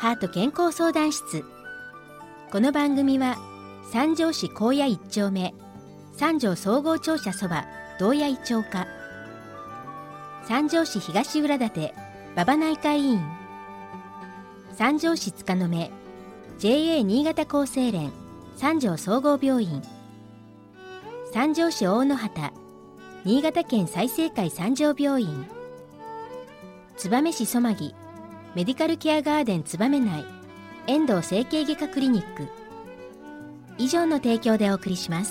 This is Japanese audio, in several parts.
ハート健康相談室。この番組は三条市高野一丁目三条総合庁舎そば堂谷井町課、三条市東浦館馬場内科医院、三条市塚の目 JA 新潟厚生連三条総合病院、三条市大野畑新潟県済生会三条病院、燕市曽摩木メディカルケアガーデン燕内遠藤整形外科クリニック以上の提供でお送りします。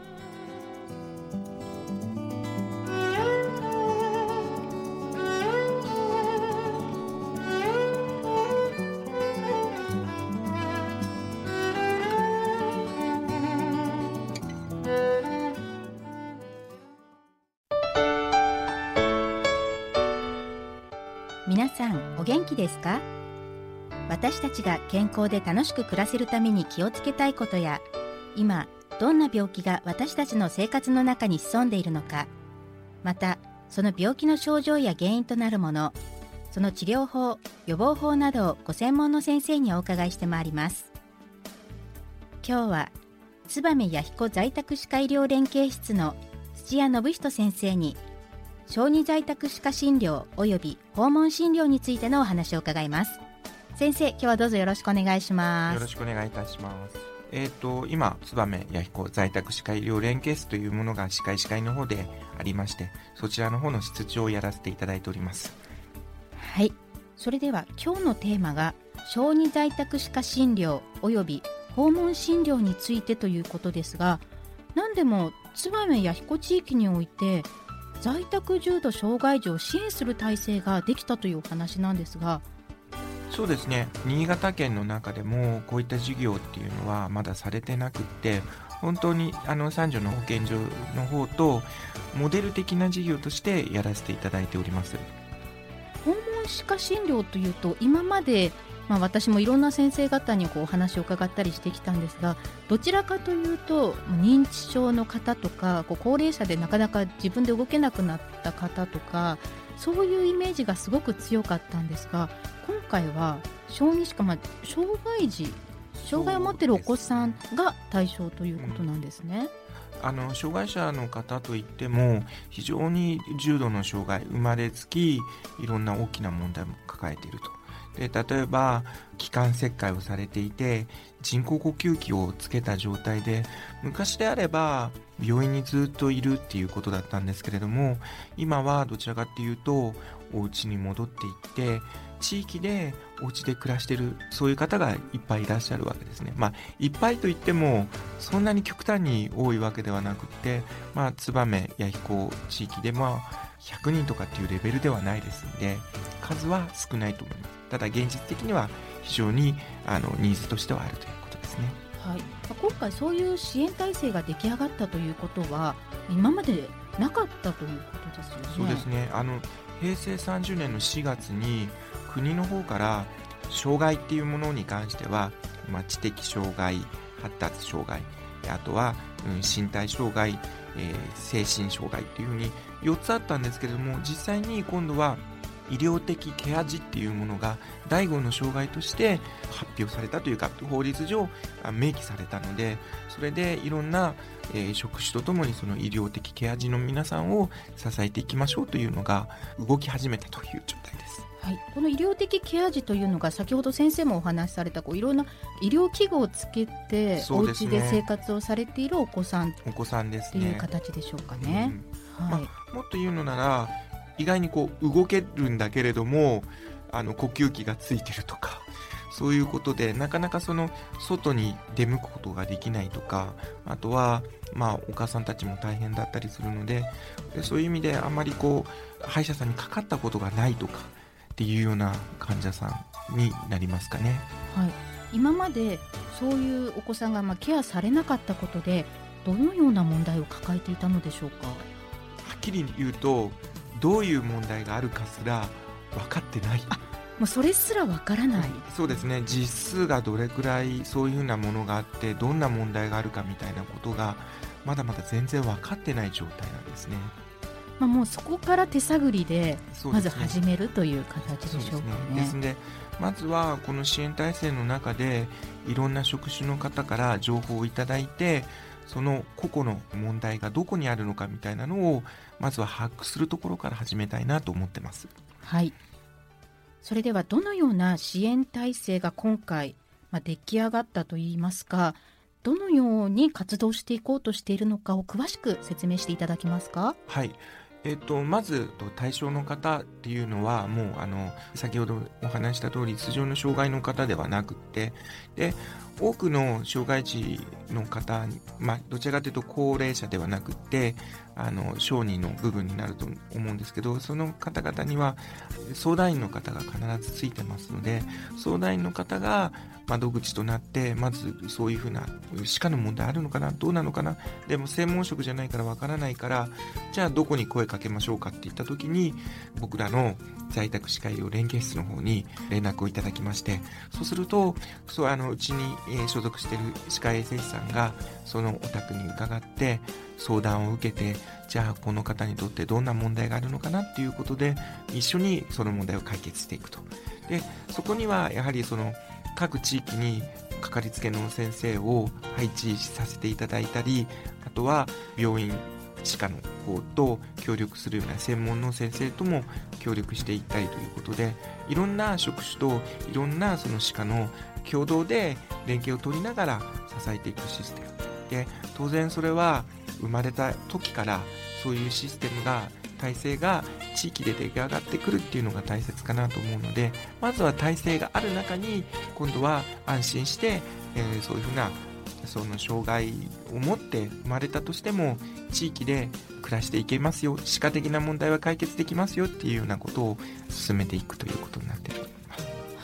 皆さんお元気ですか？私たちが健康で楽しく暮らせるために気をつけたいことや、今どんな病気が私たちの生活の中に潜んでいるのか、またその病気の症状や原因となるもの、その治療法、予防法などをご専門の先生にお伺いしてまいります。今日は燕弥彦在宅歯科医療連携室の土屋信人先生に小児在宅歯科診療および訪問診療についてのお話を伺います。先生、今日はどうぞよろしくお願いします。 よろしくお願いいたします。今燕弥彦在宅歯科医療連携室というものが歯科医師会の方でありまして、そちらの方の室長をやらせていただいております。 はい、それでは今日のテーマが小児在宅歯科診療および訪問診療についてということですが、何でも燕弥彦地域において在宅重度障害児を支援する体制ができたというお話なんですが。 そうですね、新潟県の中でもこういった事業っていうのはまだされてなくって、本当に三条の保健所の方とモデル的な事業としてやらせていただいております。 訪問歯科診療というと今まで、私もいろんな先生方にお話を伺ったりしてきたんですが、どちらかというと認知症の方とか高齢者でなかなか自分で動けなくなった方とか、そういうイメージがすごく強かったんですが、今回は小児歯科、障害を持っているお子さんが対象ということなんですね。 障害者の方といっても非常に重度の障害、生まれつきいろんな大きな問題も抱えていると。で、例えば気管切開をされていて人工呼吸器をつけた状態で、昔であれば病院にずっといるっていうことだったんですけれども、今はどちらかっていうとお家に戻っていって地域でお家で暮らしている、そういう方がいっぱいいらっしゃるわけですね。いっぱいといってもそんなに極端に多いわけではなくて、燕弥彦地域でも100人とかっていうレベルではないですので、数は少ないと思います。ただ現実的には非常にニーズとしてはあるということですね。 はい、今回そういう支援体制が出来上がったということは今までなかったということですよね。 そうですね、平成30年の4月に国の方から障害っていうものに関しては、知的障害、発達障害、あとは、身体障害、精神障害っていうふうに4つあったんですけれども、実際に今度は医療的ケア児っていうものが第5の障害として発表されたというか、法律上明記されたので、それでいろんな、職種とともにその医療的ケア児の皆さんを支えていきましょうというのが動き始めたという状態です。 はい、この医療的ケア児というのが先ほど先生もお話しされたいろんな医療器具をつけてお家で生活をされているお子さんですね、 という形でしょうかね。 もっと言うのなら意外に動けるんだけれども呼吸器がついてるとか、そういうことでなかなかその外に出向くことができないとか、あとはお母さんたちも大変だったりするので、そういう意味であまり歯医者さんにかかったことがないとかっていうような患者さんになりますかね。 はい、今までそういうお子さんがケアされなかったことでどのような問題を抱えていたのでしょうか。 はっきり言うとどういう問題があるかすら分かってない。 もうそれすら分からない。 そうですね、実数がどれくらいそういうふうなものがあってどんな問題があるかみたいなことがまだまだ全然分かってない状態なんですね。 もうそこから手探りでまず始めるという形でしょうかね。 ですのでまずはこの支援体制の中でいろんな職種の方から情報をいただいて、その個々の問題がどこにあるのかみたいなのをまずは把握するところから始めたいなと思ってます。 はい。それではどのような支援体制が今回、出来上がったといいますか、どのように活動していこうとしているのかを詳しく説明していただけますか？ はい。まず対象の方っていうのはもう先ほどお話した通り通常の障害の方ではなくって、で多くの障害児の方に、どちらかというと高齢者ではなくって小児の部分になると思うんですけど、その方々には相談員の方が必ずついてますので、相談員の方が窓口となって、まずそういうふうな歯科の問題あるのかな、どうなのかな、でも専門職じゃないからわからないから、じゃあどこに声かけましょうかって言った時に、僕らの在宅歯科医療連携室の方に連絡をいただきまして、そうするとうちに所属している歯科衛生士さんがそのお宅に伺って相談を受けて、じゃあこの方にとってどんな問題があるのかなっていうことで一緒にその問題を解決していくと。でそこにはやはり各地域にかかりつけの先生を配置させていただいたり、あとは病院歯科の方と協力するような専門の先生とも協力していったりということで、いろんな職種といろんなその歯科の共同で連携を取りながら支えていくシステムで、当然それは生まれた時からそういうシステムが体制が地域で出来上がってくるっていうのが大切かなと思うので、まずは体制がある中に今度は安心して、そういうふうなその障害を持って生まれたとしても地域で暮らしていけますよ、歯科的な問題は解決できますよっていうようなことを進めていくということになっていると思います。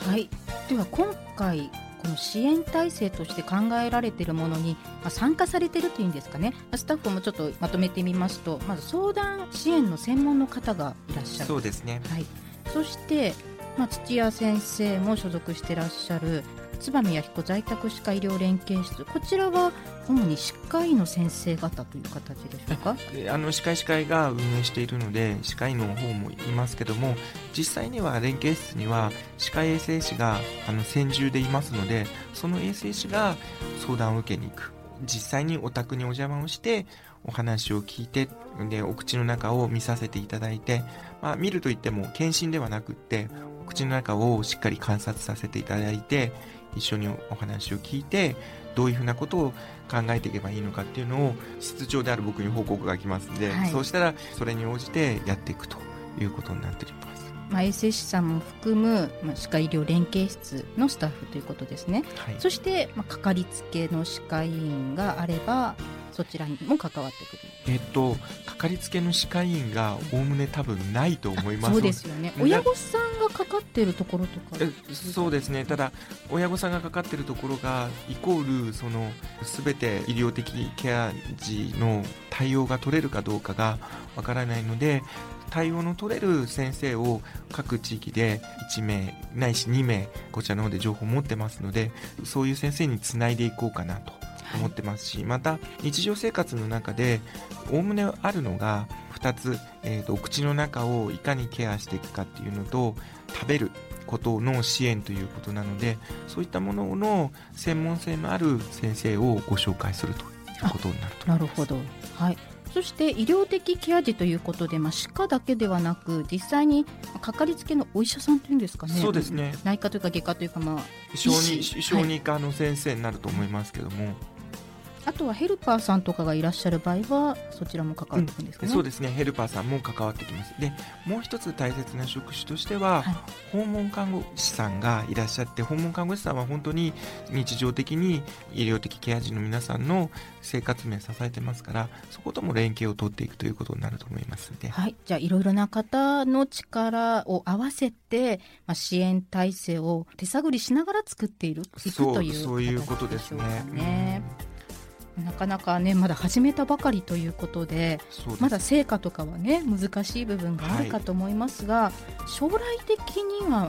はい。では今回この支援体制として考えられているものに、参加されているというんですかね、スタッフもちょっとまとめてみますと、まず相談支援の専門の方がいらっしゃる。 そうですね。 はい。そして、土屋先生も所属していらっしゃる燕弥彦在宅歯科医療連携室、こちらは主に歯科医の先生方という形でしょうか？ 歯科医が運営しているので歯科医の方もいますけども、実際には連携室には歯科衛生士が専従でいますので、その衛生士が相談を受けに行く、実際にお宅にお邪魔をしてお話を聞いて、でお口の中を見させていただいて、見るといっても検診ではなくってお口の中をしっかり観察させていただいて、一緒にお話を聞いてどういうふうなことを考えていけばいいのかっていうのを室長である僕に報告が来ますので、そうしたらそれに応じてやっていくということになっております。 衛生士さんも含む、歯科医療連携室のスタッフということですね。はい、そして、かかりつけの歯科医院があればそちらにも関わってくる。 かかりつけの歯科医院がおおむね多分ないと思います。 そうですよね。親御さんがかかっているところとか。 そうですね。ただ親御さんがかかっているところがイコール全て医療的ケア児の対応が取れるかどうかがわからないので、対応の取れる先生を各地域で1名ないし2名こちらの方で情報を持ってますので、そういう先生につないでいこうかなと思ってますし、また日常生活の中でおおむねあるのが2つ、お口の中をいかにケアしていくかっていうのと、食べることの支援ということなので、そういったものの専門性のある先生をご紹介するということになると思います。 なるほど。はい。そして医療的ケア児ということで、歯科だけではなく実際にかかりつけのお医者さんというんですかね。 そうですね。 内科というか外科というか、 小児科の先生になると思いますけども、 あとはヘルパーさんとかがいらっしゃる場合はそちらも関わってくるんですかね。 そうですね。ヘルパーさんも関わってきます。でもう一つ大切な職種としては、訪問看護師さんがいらっしゃって、訪問看護師さんは本当に日常的に医療的ケア児の皆さんの生活面支えてますから、そことも連携を取っていくということになると思いますので、 はい。じゃあいろいろな方の力を合わせて、支援体制を手探りしながら作っていくというそういうことですね。 なかなかねまだ始めたばかりということで、まだ成果とかはね難しい部分があるかと思いますが、将来的には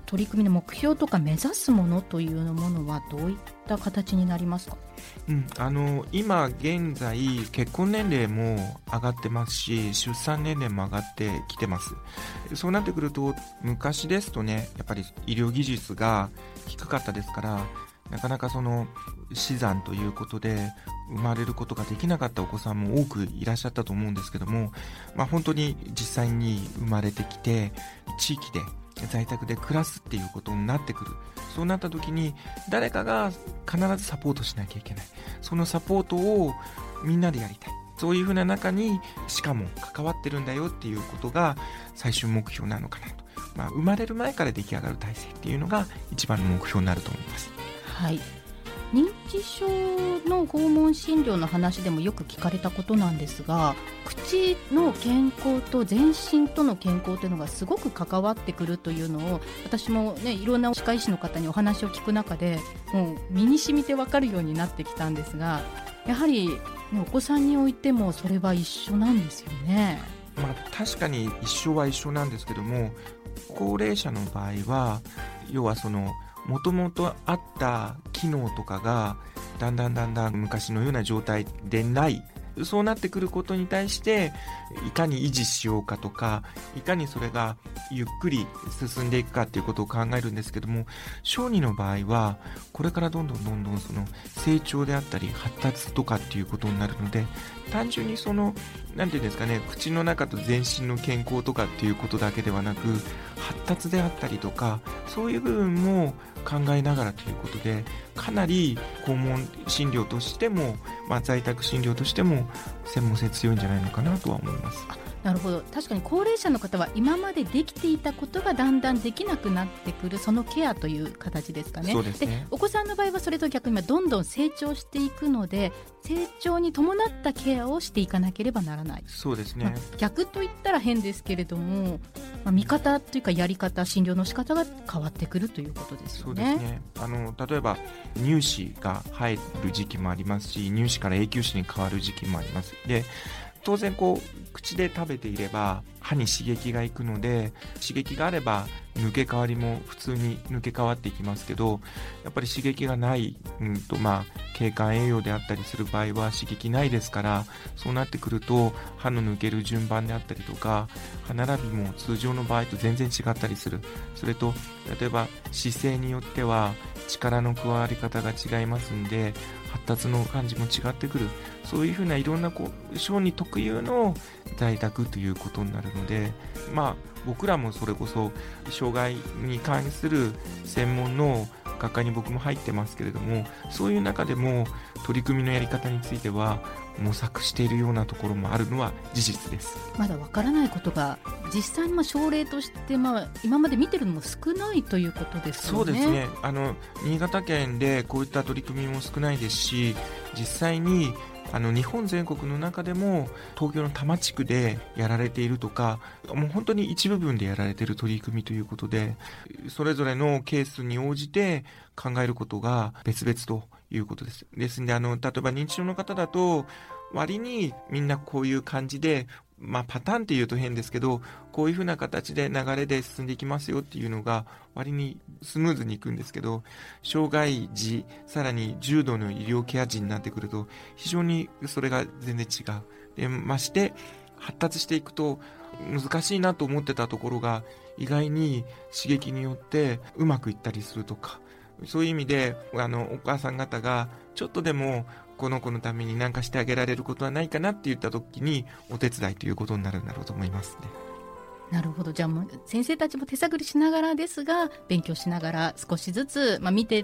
取り組みの目標とか目指すものというものはどういった形になりますか？ 今現在結婚年齢も上がってますし、出産年齢も上がってきてます。そうなってくると、昔ですとね、やっぱり医療技術が低かったですから、なかなかその死産ということで生まれることができなかったお子さんも多くいらっしゃったと思うんですけども、本当に実際に生まれてきて地域で在宅で暮らすっていうことになってくる。そうなった時に誰かが必ずサポートしなきゃいけない。そのサポートをみんなでやりたい。そういうふうな中にしかも関わってるんだよっていうことが最終目標なのかなと。生まれる前から出来上がる体制っていうのが一番の目標になると思います。 はい、認知症の訪問診療の話でもよく聞かれたことなんですが、口の健康と全身との健康というのがすごく関わってくるというのを、私もね、いろんな歯科医師の方にお話を聞く中でもう身に染みて分かるようになってきたんですが、やはり、お子さんにおいてもそれは一緒なんですよね。 確かに一緒は一緒なんですけども、高齢者の場合は要はそのもともとあった機能とかがだんだん昔のような状態でない。そうなってくることに対していかに維持しようかとか、いかにそれがゆっくり進んでいくかっていうことを考えるんですけども、小児の場合はこれからどんどんその成長であったり発達とかっていうことになるので、単純にそのなんていうんですかね、口の中と全身の健康とかっていうことだけではなく、発達であったりとかそういう部分も考えながらということで、かなり訪問診療としても、在宅診療としても専門性強いんじゃないのかなとは思います。 なるほど。確かに高齢者の方は今までできていたことがだんだんできなくなってくる、そのケアという形ですかね。 そうですね。 で、お子さんの場合はそれと逆にどんどん成長していくので、成長に伴ったケアをしていかなければならない。 そうですね。 逆と言ったら変ですけれども、見方というかやり方、診療の仕方が変わってくるということですよね。 そうですね。例えば乳歯が入る時期もありますし、乳歯から永久歯に変わる時期もあります。で、当然口で食べていれば歯に刺激がいくので、刺激があれば抜け変わりも普通に抜け変わっていきますけど、やっぱり刺激がない、経管栄養であったりする場合は刺激ないですから、そうなってくると歯の抜ける順番であったりとか、歯並びも通常の場合と全然違ったりする。それと例えば姿勢によっては力の加わり方が違いますんで、発達の感じも違ってくる。そういうふうないろんな小児特有の在宅ということになるので、僕らもそれこそ障害に関する専門の学科に僕も入ってますけれども、そういう中でも取り組みのやり方については模索しているようなところもあるのは事実です。 まだわからないことが実際に症例として、今まで見てるのも少ないということですよね。 そうですね。新潟県でこういった取り組みも少ないですし、実際に日本全国の中でも東京の多摩地区でやられているとか、もう本当に一部分でやられている取り組みということで、それぞれのケースに応じて考えることが別々ということです。ですので例えば認知症の方だと割にみんなこういう感じで、パターンっていうと変ですけど、こういう風な形で流れで進んでいきますよっていうのが割にスムーズにいくんですけど、障害児、さらに重度の医療ケア児になってくると非常にそれが全然違う。で、まして発達していくと難しいなと思ってたところが意外に刺激によってうまくいったりするとか、そういう意味でお母さん方がちょっとでもこの子のために何かしてあげられることはないかなって言った時にお手伝いということになるんだろうと思いますね。 なるほど。じゃあもう先生たちも手探りしながらですが、勉強しながら少しずつ、見ていって、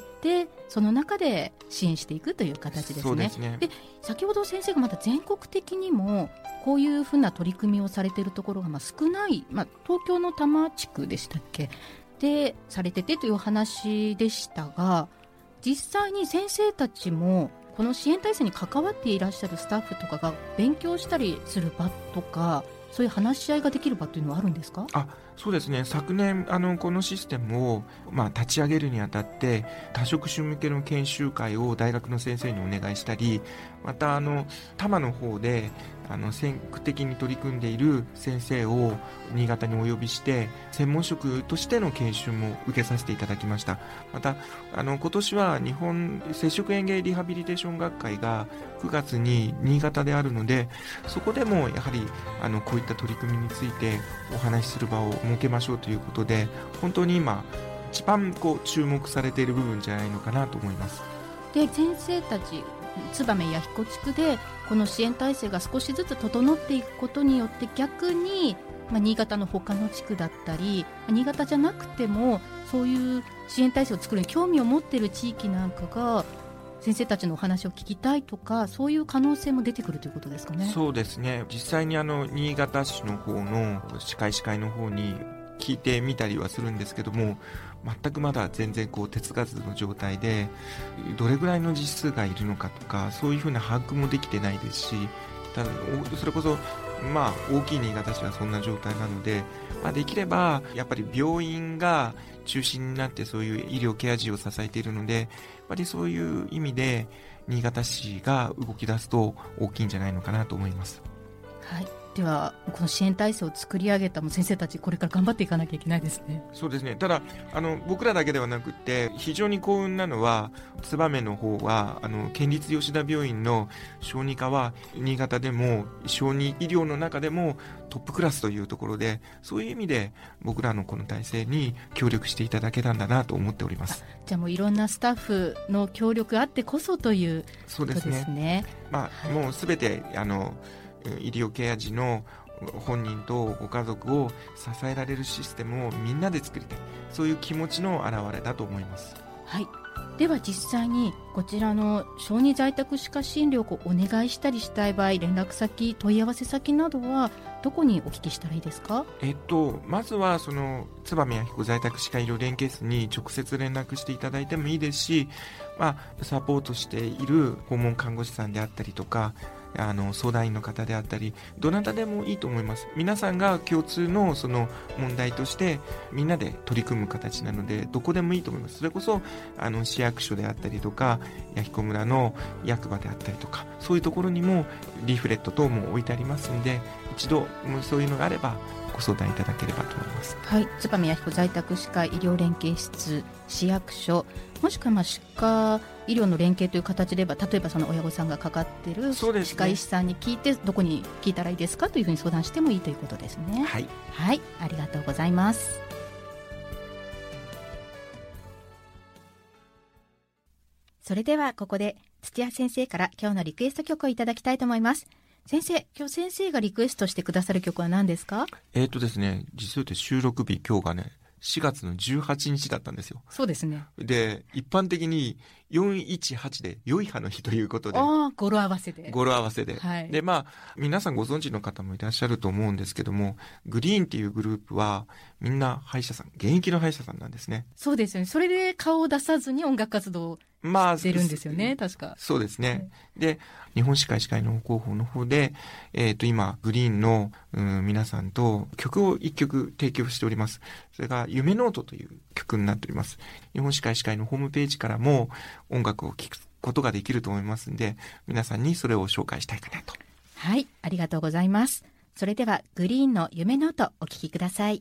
その中で支援していくという形ですね。 そうですね。 で、先ほど先生がまた全国的にもこういうふうな取り組みをされているところが少ない、東京の多摩地区でしたっけでされててという話でしたが、実際に先生たちもこの支援体制に関わっていらっしゃるスタッフとかが勉強したりする場とか、そういう話し合いができる場というのはあるんですか？ そうですね。昨年このシステムを、立ち上げるにあたって多職種向けの研修会を大学の先生にお願いしたり、また多摩の方で先駆的に取り組んでいる先生を新潟にお呼びして専門職としての研修も受けさせていただきました。また今年は日本摂食園芸リハビリテーション学会が9月に新潟であるので、そこでもやはりこういった取り組みについてお話しする場を設けましょうということで、本当に今一番注目されている部分じゃないのかなと思います。 で、先生たち燕弥彦地区でこの支援体制が少しずつ整っていくことによって、逆に、新潟の他の地区だったり、新潟じゃなくてもそういう支援体制を作るに興味を持っている地域なんかが先生たちのお話を聞きたいとか、そういう可能性も出てくるということですかね。 そうですね、実際に新潟市の方の歯科医師会の方に聞いてみたりはするんですけども、全くまだ全然手つかずの状態で、どれぐらいの実数がいるのかとか、そういうふうな把握もできてないですし、ただそれこそ大きい新潟市はそんな状態なので、できればやっぱり病院が中心になってそういう医療ケア児を支えているので、やっぱりそういう意味で新潟市が動き出すと大きいんじゃないのかなと思います。 はい、ではこの支援体制を作り上げた先生たち、これから頑張っていかなきゃいけないですね。 そうですね。ただ僕らだけではなくて、非常に幸運なのは燕の方は県立吉田病院の小児科は新潟でも小児医療の中でもトップクラスというところで、そういう意味で僕らのこの体制に協力していただけたんだなと思っております。 じゃあもういろんなスタッフの協力あってこそということですね。もうすべて医療ケア児の本人とご家族を支えられるシステムをみんなで作りたい、そういう気持ちの表れだと思います。 はい、では実際にこちらの小児在宅歯科診療をお願いしたりしたい場合、連絡先、問い合わせ先などはどこにお聞きしたらいいですか？ まずは燕弥彦在宅歯科医療連携室に直接連絡していただいてもいいですし、サポートしている訪問看護師さんであったりとか、相談員の方であったり、どなたでもいいと思います。皆さんが共通のその問題としてみんなで取り組む形なので、どこでもいいと思います。それこそ市役所であったりとか、弥彦村の役場であったりとか、そういうところにもリーフレット等も置いてありますので、一度そういうのがあればご相談いただければと思います。 はい、燕弥彦在宅歯科医療連携室、市役所、もしくは歯科医療の連携という形で言えば、例えばその親御さんがかかっている歯科医師さんに聞いて、どこに聞いたらいいですかというふうに相談してもいいということですね。 はい、 はい、ありがとうございます。それではここで土屋先生から今日のリクエスト曲をいただきたいと思います。先生、今日先生がリクエストしてくださる曲は何ですか？ ですね、実は収録日今日がね4月の18日だったんですよ。 そうですね。 で、一般的に418で良い歯の日ということで、 語呂合わせで、 はい、で皆さんご存知の方もいらっしゃると思うんですけども、グリーンっていうグループはみんな歯医者さん、現役の歯医者さんなんですね。 そうですよね。それで顔を出さずに音楽活動をしてるんですよね、確か。 そうですね、はい、で日本歯科医師会の広報の方で、今グリーンの皆さんと曲を1曲提供しております。それが夢ノートという曲になっております。日本歯科医師会のホームページからも音楽を聴くことができると思いますので、皆さんにそれを紹介したいかなと。 はい、ありがとうございます。それではグリーンの夢ノートお聴きください。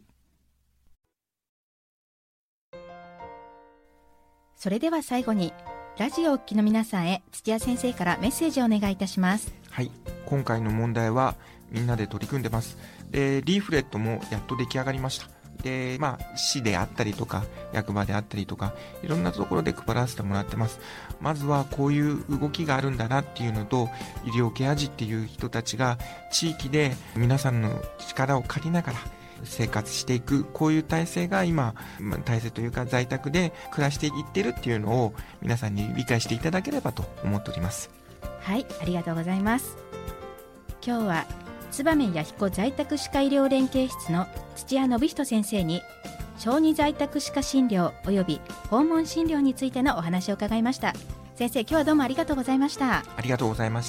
それでは最後にラジオをお聞きの皆さんへ土屋先生からメッセージをお願いいたします。 はい、今回の問題はみんなで取り組んでます。で、リーフレットもやっと出来上がりました。で、市であったりとか役場であったりとか、いろんなところで配らせてもらってます。まずはこういう動きがあるんだなっていうのと、医療ケア児っていう人たちが地域で皆さんの力を借りながら生活していく、こういう体制が今、体制というか在宅で暮らしていってるっていうのを皆さんに理解していただければと思っております。 はい、ありがとうございます。今日は燕弥彦在宅歯科医療連携室の土屋信人先生に小児在宅歯科診療および訪問診療についてのお話を伺いました。先生、今日はどうもありがとうございました。 ありがとうございました。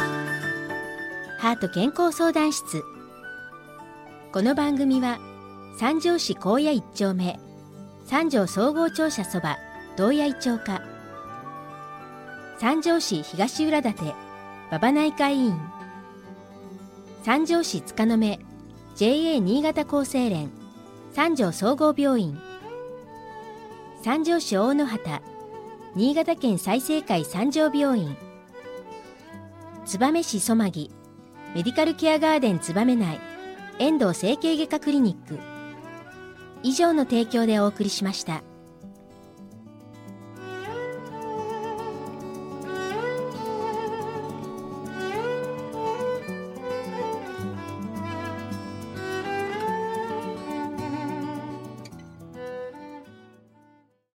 ハート健康相談室。この番組は三条市高野一丁目三条総合庁舎そば道谷井町課、三条市東浦館馬場内科医院、三条市塚の目 JA 新潟厚生連三条総合病院、三条市大野畑新潟県済生会三条病院、燕市曽間木メディカルケアガーデン燕内遠藤整形外科クリニック、以上の提供でお送りしました。